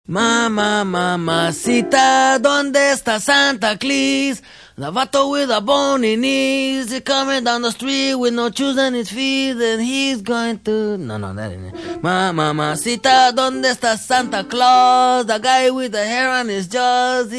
Mamacita, ¿dónde está Santa Claus? The vato with a bony knees, he's coming down the street with no shoes on his feet, and he's going to... No, that ain't it. Mamacita, ¿dónde está Santa Claus? The guy with the hair on his jaws,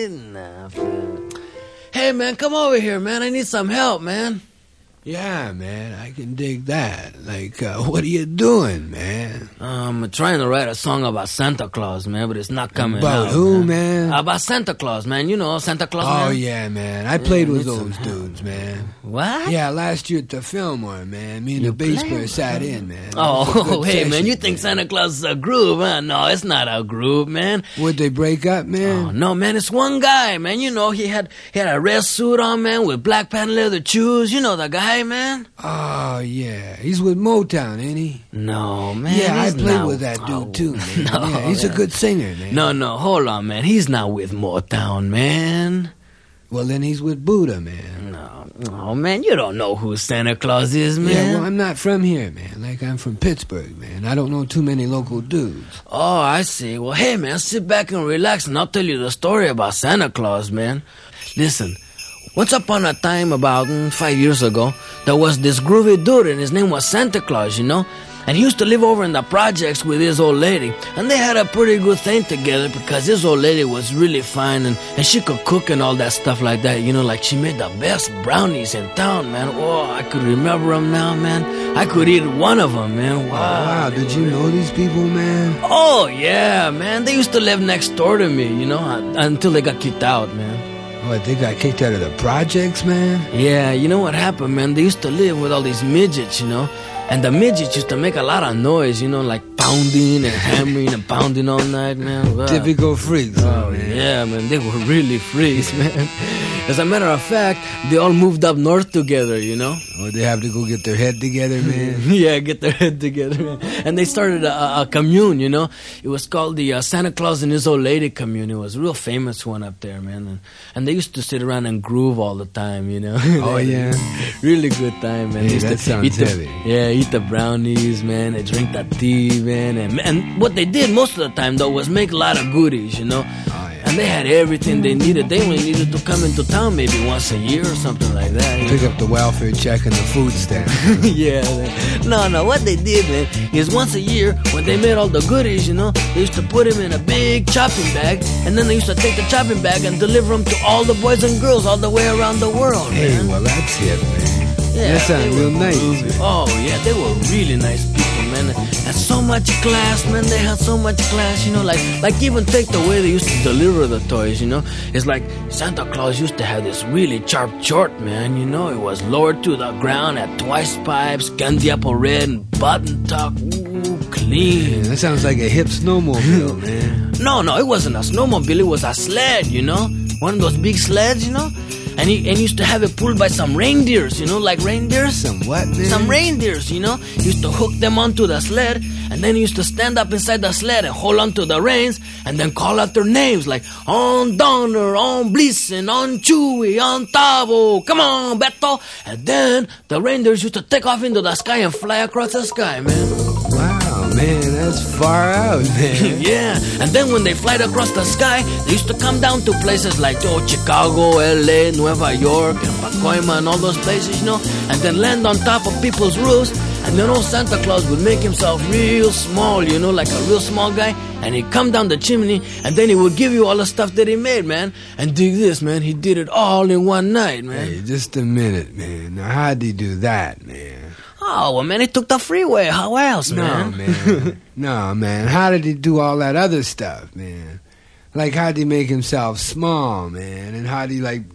Hey, man, come over here, man. I need some help, man. Yeah, man, I can dig that. Like, what are you doing, man? I'm trying to write a song about Santa Claus, man, but it's not coming about out. About who, man? About Santa Claus, man. You know, Santa Claus, man. Oh, yeah, man. I played with those dudes, man. What? Yeah, last year at the Fillmore, man. Me and the bass player sat in, man. Oh, hey, man, you think Santa Claus is a group, huh? No, it's not a group, man. Would they break up, man? Oh, no, man, it's one guy, man. You know, he had a red suit on, man, with black patent leather shoes. You know the guy, man. Oh, yeah. He's with Motown, ain't he? No, man. Yeah, I played with that dude, too, man. No, yeah, he's a good singer, man. No, hold on, man. He's not with Motown, man. Well, then he's with Buddha, man. No, man, you don't know who Santa Claus is, man. Yeah, well, I'm not from here, man. Like, I'm from Pittsburgh, man. I don't know too many local dudes. Oh, I see. Well, hey, man, sit back and relax, and I'll tell you the story about Santa Claus, man. Listen. Once upon a time, about 5 years ago, there was this groovy dude, and his name was Santa Claus, you know? And he used to live over in the projects with his old lady. And they had a pretty good thing together because his old lady was really fine, and she could cook and all that stuff like that, you know? Like, she made the best brownies in town, man. Oh, I could remember them now, man. I could eat one of them, man. Wow. Did you know these people, man? Oh, yeah, man. They used to live next door to me, you know, until they got kicked out, man. What, they got kicked out of the projects, man? Yeah, you know what happened, man? They used to live with all these midgets, you know? And the midgets used to make a lot of noise, you know, like pounding and hammering and pounding all night, man. Wow. Typical freaks, man. Yeah, man, they were really freaks, man. As a matter of fact, they all moved up north together, you know? Oh, they have to go get their head together, man? Yeah, get their head together, man. And they started a commune, you know? It was called the Santa Claus and His Old Lady commune. It was a real famous one up there, man. And they used to sit around and groove all the time, you know? Oh, yeah? Really good time, man. Hey, that sounds heavy. Eat the brownies, man. They drink the tea, man. And what they did most of the time, though, was make a lot of goodies, you know? And they had everything they needed. They only needed to come into town maybe once a year or something like that. Pick up the welfare check and the food stamp. Yeah. No. What they did, man, is once a year, when they made all the goodies, you know, they used to put them in a big chopping bag, and then they used to take the chopping bag and deliver them to all the boys and girls all the way around the world, Hey, man. well, that's it, man. Yeah, that sounds real nice. Oh, yeah, they were really nice people, man. And so much class, man. They had so much class, you know, like even take the way they used to deliver the toys, you know. It's like Santa Claus used to have this really sharp short, man, you know. It was lowered to the ground, had twice pipes, candy apple red, and button tuck. Ooh, clean. Man, that sounds like a hip snowmobile, man. No, it wasn't a snowmobile. It was a sled, you know. One of those big sleds, you know. And he used to have it pulled by some reindeers, you know, like reindeers. Some what, man? Some reindeers, you know. He used to hook them onto the sled, and then he used to stand up inside the sled and hold onto the reins, and then call out their names, like, on Donner, on Blitzen, on Chewy, on Tavo, come on, Beto. And then the reindeers used to take off into the sky and fly across the sky, man. Wow, man, that's far out, man. Yeah, and then when they fly across the sky, they used to come down to places like Chicago, L.A., Nueva York, and Pacoima, and all those places, you know, and then land on top of people's roofs, and then old Santa Claus would make himself real small, you know, like a real small guy, and he'd come down the chimney, and then he would give you all the stuff that he made, man. And dig this, man, he did it all in one night, man. Hey, just a minute, man. Now, how'd he do that, man? Oh, well, man, he took the freeway. How else, man? No, man. No, man. How did he do all that other stuff, man? Like, how'd he make himself small, man? And how'd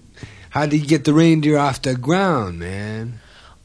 he get the reindeer off the ground, man?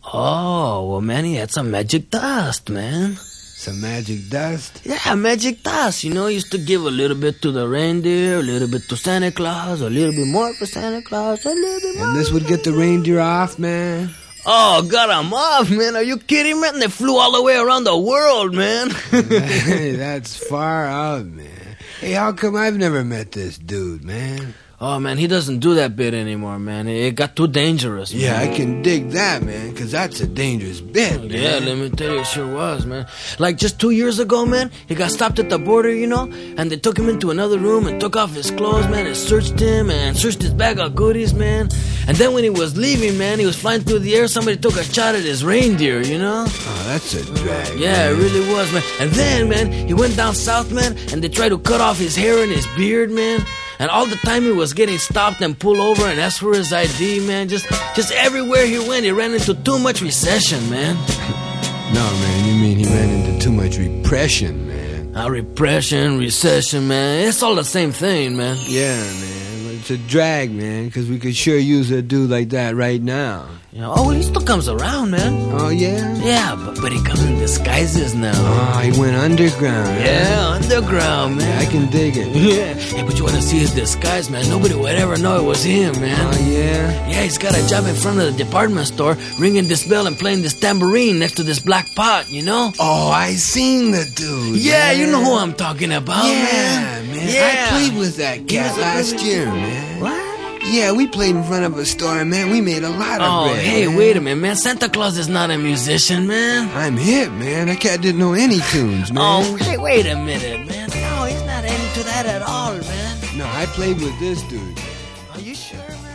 Oh, well, man, he had some magic dust, man. Some magic dust? Yeah, magic dust. You know, he used to give a little bit to the reindeer, a little bit to Santa Claus, a little bit more for Santa Claus, a little bit more. And this would get the reindeer off, man? Oh, got them off, man. Are you kidding, man? They flew all the way around the world, man. Hey, that's far out, man. Hey, how come I've never met this dude, man? Oh, man, he doesn't do that bit anymore, man. It got too dangerous, man. Yeah, I can dig that, man, because that's a dangerous bit, man. Yeah, let me tell you, it sure was, man. Like, just 2 years ago, man, he got stopped at the border, you know, and they took him into another room and took off his clothes, man, and searched him and searched his bag of goodies, man. And then when he was leaving, man, he was flying through the air, somebody took a shot at his reindeer, you know? Oh, that's a drag, Yeah, man. it really was, man. And then, man, he went down south, man, and they tried to cut off his hair and his beard, man. And all the time he was getting stopped and pulled over and asked for his ID, man. Just everywhere he went, he ran into too much recession, man. No, man, you mean he ran into too much repression, man. Repression, recession, man. It's all the same thing, man. Yeah, man. It's a drag, man, because we could sure use a dude like that right now. You know, oh, well, he still comes around, man. Oh, yeah? Yeah, but he comes in disguises now. Oh, he went underground. Yeah, underground, man. Yeah, I can dig it. Yeah, hey, but you want to see his disguise, man? Nobody would ever know it was him, man. Oh, yeah? Yeah, he's got a job in front of the department store, ringing this bell and playing this tambourine next to this black pot, you know? Oh, I seen the dude. Yeah, man. you know who I'm talking about, Yeah, man. Yeah. I played with that cat last year, man. What? Yeah, we played in front of a store, man. We made a lot of Oh, bread. hey, man. wait a minute, man. Santa Claus is not a musician, man. I'm hip, man. That cat didn't know any tunes, man. Oh, hey, wait a minute, man. No, he's not into that at all, man. No, I played with this dude. Are you sure, man?